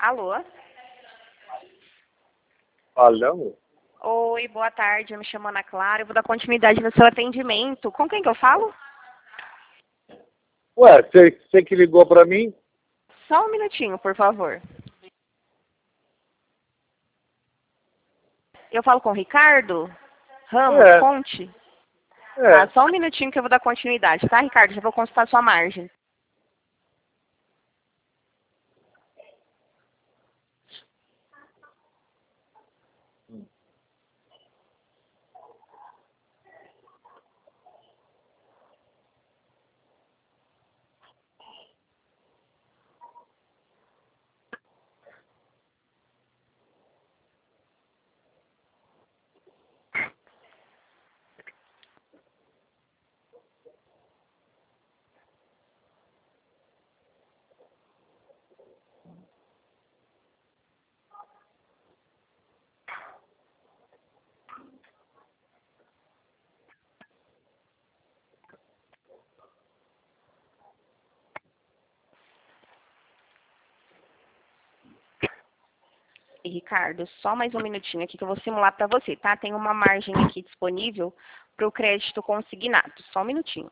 Alô? Alô? Oi, boa tarde. Eu me chamo Ana Clara. Eu vou dar continuidade no seu atendimento. Com quem que eu falo? Ué, você que ligou pra mim? Só um minutinho, por favor. Eu falo com o Ricardo Ramos É, Conte? Tá, é. só um minutinho que eu vou dar continuidade, tá, Ricardo? Já vou consultar sua margem. E, Ricardo, só mais um minutinho aqui que eu vou simular para você, tá? Tem uma margem aqui disponível para o crédito consignado. Só um minutinho.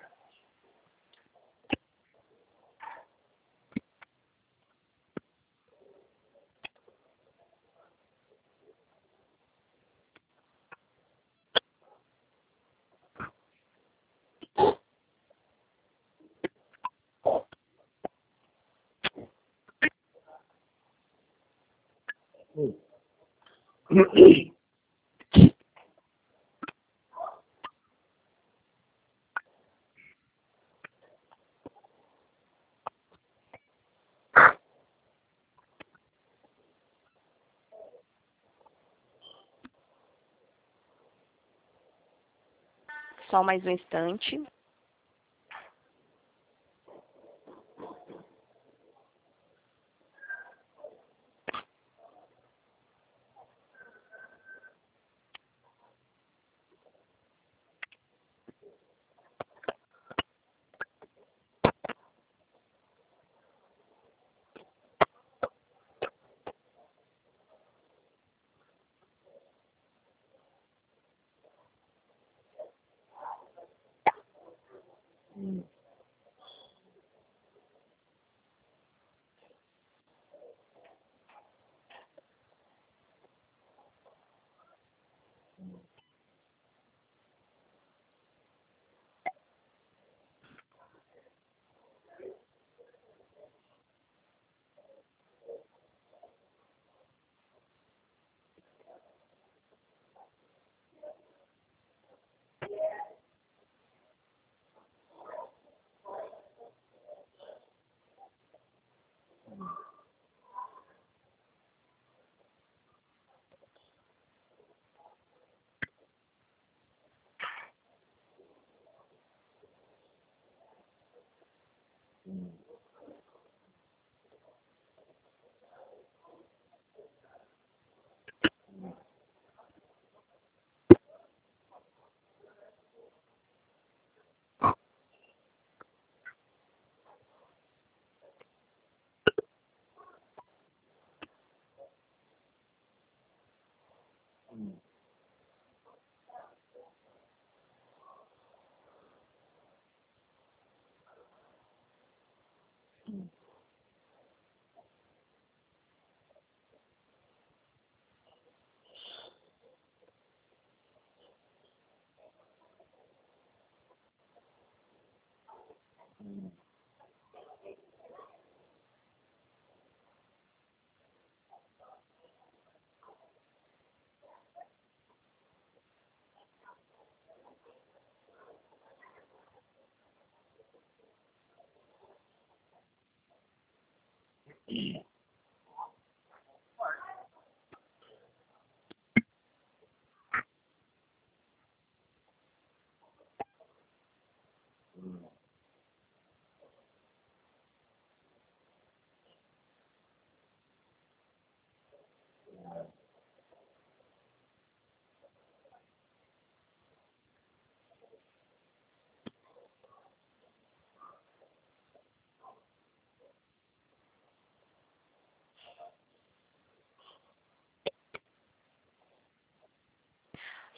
Só mais um instante.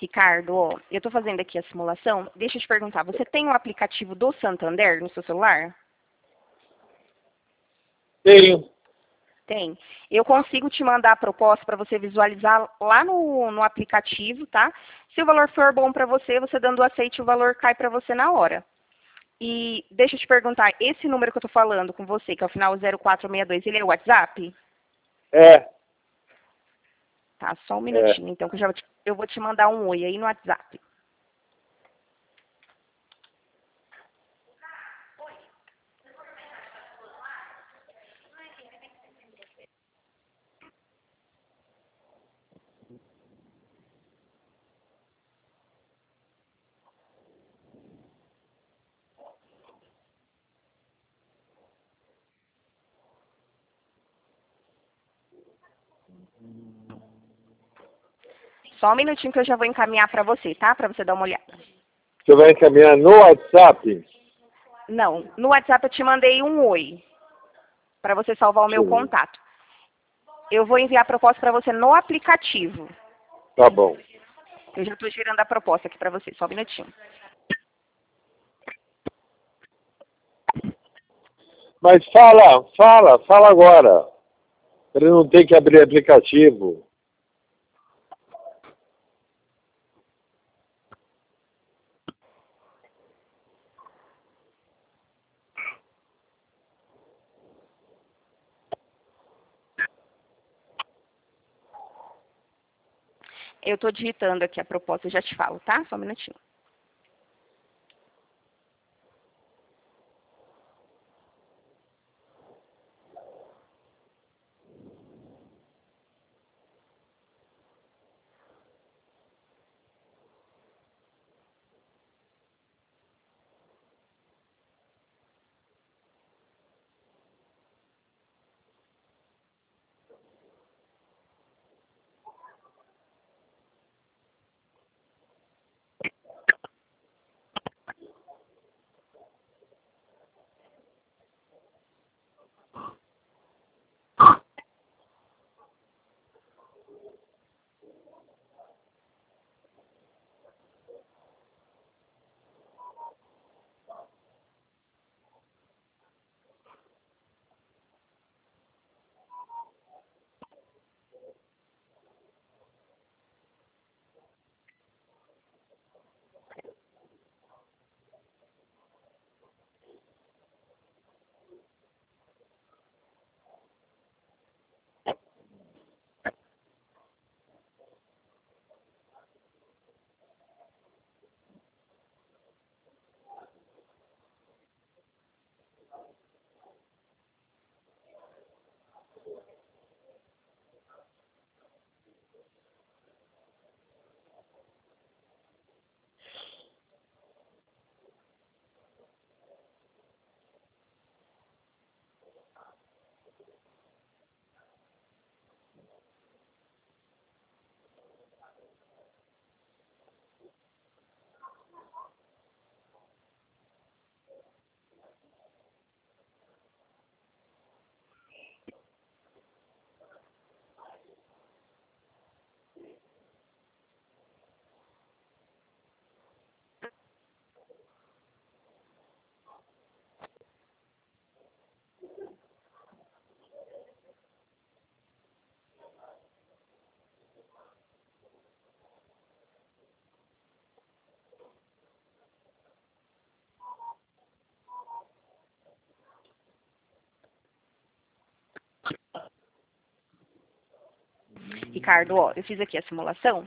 Ricardo, ó, eu estou fazendo aqui a simulação. Deixa eu te perguntar, você tem o aplicativo do Santander no seu celular? Tenho. Tem. Eu consigo te mandar a proposta para você visualizar lá no aplicativo, tá? Se o valor for bom para você, você dando o aceite, o valor cai para você na hora. E deixa eu te perguntar, esse número que eu estou falando com você, que é o final 0462, ele é o WhatsApp? É. Tá, só um minutinho, então, que eu vou te mandar um oi aí no WhatsApp. Só um minutinho que eu já vou encaminhar para você, tá? Para você dar uma olhada. Você vai encaminhar no WhatsApp? Não, no WhatsApp eu te mandei um oi, para você salvar o meu Sim. contato. Eu vou enviar a proposta para você no aplicativo. Tá bom. Eu já estou girando a proposta aqui para você, só um minutinho. Mas fala agora. Ele não tem que abrir aplicativo. Eu estou digitando aqui a proposta, eu já te falo, tá? Só um minutinho. Ricardo, ó, eu fiz aqui a simulação.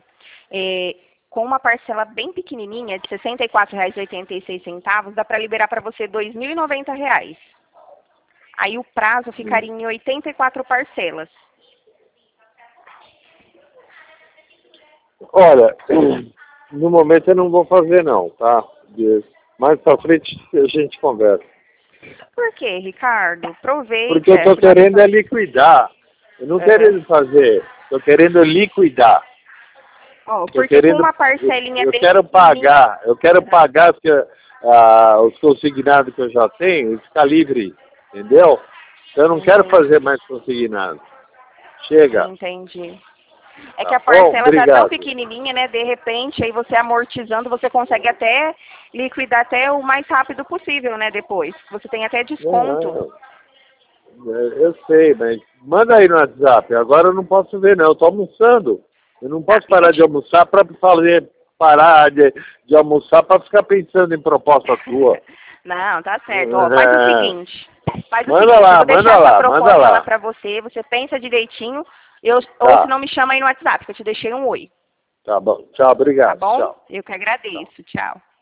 Com uma parcela bem pequenininha, de R$ 64,86, dá para liberar para você R$ 2.090. Aí o prazo ficaria em 84 parcelas. Olha, no momento eu não vou fazer não, tá? Mais pra frente a gente conversa. Por quê, Ricardo? Aproveita. Porque eu tô querendo é liquidar. Eu não querendo fazer, tô querendo liquidar. Ó, porque com uma parcelinha eu bem quero pagar, porque, os consignados que eu já tenho e ficar livre, entendeu? Eu não quero fazer mais consignado. Chega. Entendi. É Tá que a bom? parcela tá tão Obrigado. pequenininha, né? De repente, aí você amortizando, você consegue até liquidar até o mais rápido possível, né? Depois. Você tem até desconto. Eu sei, mas manda aí no WhatsApp. Agora eu não posso ver, não. Eu tô almoçando. Eu não posso parar de almoçar para parar de almoçar para ficar pensando em proposta tua. Não, tá certo. Ó, faz o seguinte. Faz o Manda seguinte, lá, eu vou deixar manda essa lá, proposta manda lá. lá pra você, você pensa direitinho, ou Tá. se não me chama aí no WhatsApp, que eu te deixei um oi. Tá bom. Tchau, Tá obrigado. bom? Tchau. Eu que agradeço. Tchau.